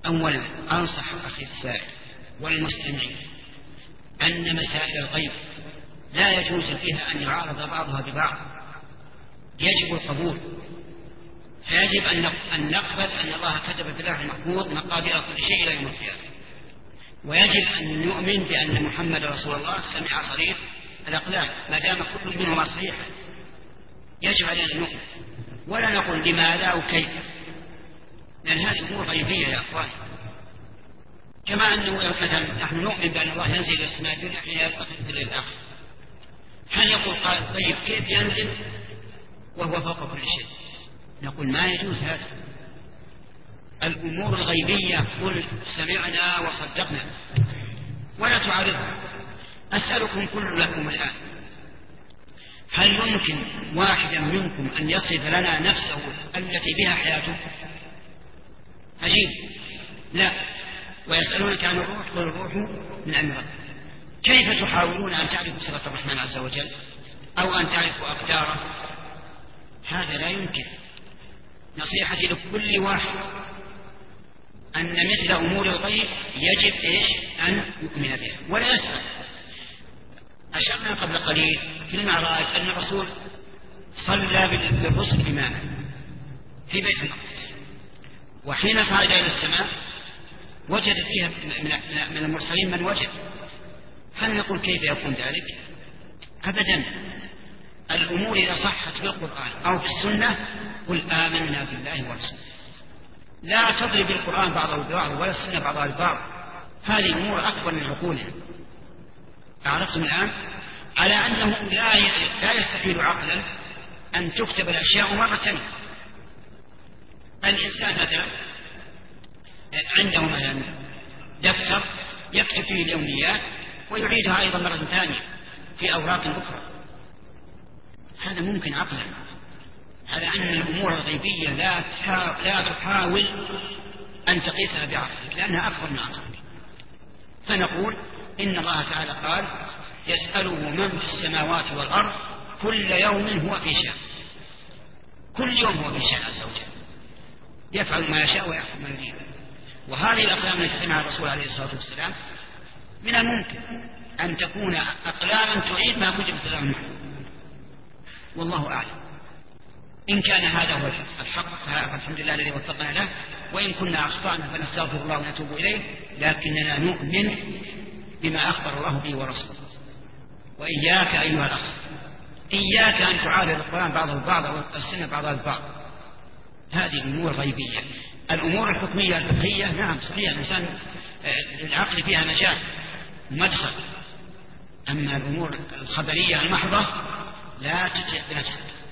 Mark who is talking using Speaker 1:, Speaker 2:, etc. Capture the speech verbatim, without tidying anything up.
Speaker 1: أولا أنصح أخي السائل والمستمعين أن مسائل الغيب لا يجوز فيها أن يعارض بعضها ببعض، يجب القبول، فيجب أن نقبل أن الله كتب في اللوح المحفوظ مقادير كل شيء إلى يوم القيامة، ويجب أن نؤمن بأن محمد رسول الله سمع صريح الأقلام ما دام كل منهما صحيحا، يجب علينا أن نؤمن ولا نقول لماذا وكيف، لأن هذه أمور غيبية يا أخواني. كما أنه مثلا نحن نؤمن بأن الله ينزل إلى السماء الدنيا حين يبقى في الليل الآخر، هل يقول قال طيب كيف ينزل وهو فوق كل شيء؟ نقول ما يجوز هذا. الأمور الغيبية قل سمعنا وصدقنا ولا تعارضها. أسألكم كل لكم الآن، هل يمكن واحدا منكم أن يصف لنا نفسه التي بها حياته؟ عجيب. لا. ويسألونك عن الروح قل الروح من أمر ربك. كيف تحاولون أن تعرفوا صفة الرحمن عز وجل أو أن تعرفوا أقداره؟ هذا لا يمكن. نصيحتي لكل واحد أن مثل أمور الغيب يجب إيش أن يؤمن بها ولا يسأل. أشرنا قبل قليل في المعراج أن الرسول صلى بالرسل إماما في بيت المقدس، وحين صعد إلى السماء وجد فيها من المرسلين من وجد. هل نقول كيف يكون ذلك؟ أبدا. الأمور إذا صحت في القرآن أو في السنة قل آمنا بالله ورسوله، لا تضرب القرآن بعضه ببعض ولا السنة بعضها ببعض، هذه أمور أكبر من عقولنا. أعرفتم الآن على أنه لا لا يستحيل عقلا أن تكتب الأشياء مرة ثانية. الإنسان مثلا عنده مثلا دفتر يكتب فيه اليوميات ويعيدها أيضا مرة ثانية في أوراق أخرى، هذا ممكن عقلا. على أن الأمور الغيبية لا لا تحاول أن تقيسها بعقلك لأنها أكبر من عقلك. فنقول إن الله تعالى قال يسأله من في السماوات والأرض كل يوم هو في شأن، كل يوم هو في شأن عز وجل، يفعل ما يشاء ويحكم ما يريد. وهذه الأقلام التي سمعها الرسول عليه الصلاة والسلام من الممكن أن تكون أقلاما تعيد ما كتب في اللوح المحفوظ، والله أعلم. إن كان هذا هو الحق فالحمد لله الذي وفقنا له، وإن كنا أخطأنا فنستغفر الله ونتوب إليه، لكننا نؤمن بما أخبر الله به ورسوله. وإياك أيها الأخ، إياك أن تعارض القرآن بعضه البعض أو السنة بعضها البعض، هذه أمور غيبية. الأمور الحكمية الفقهية نعم صحيح الإنسان العقل فيها مجال مدخل، أما الأمور الخبرية المحضة لا تتعب بنفسك.